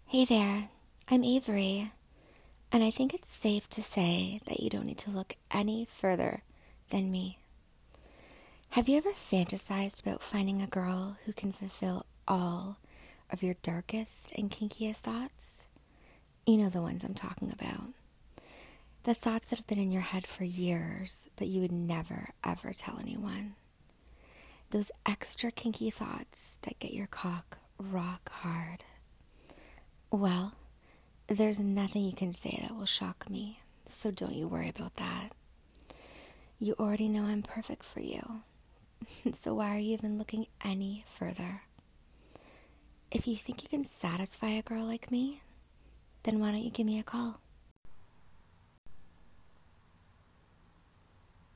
Hey there, I'm Avery, and I think it's safe to say that you don't need to look any further than me. Have you ever fantasized about finding a girl who can fulfill all of your darkest and kinkiest thoughts? You know the ones I'm talking about. The thoughts that have been in your head for years, but you would never, ever tell anyone. Those extra kinky thoughts that get your cock rock hard. Well, there's nothing you can say that will shock me, so don't you worry about that. You already know I'm perfect for you, so why are you even looking any further? If you think you can satisfy a girl like me, then why don't you give me a call?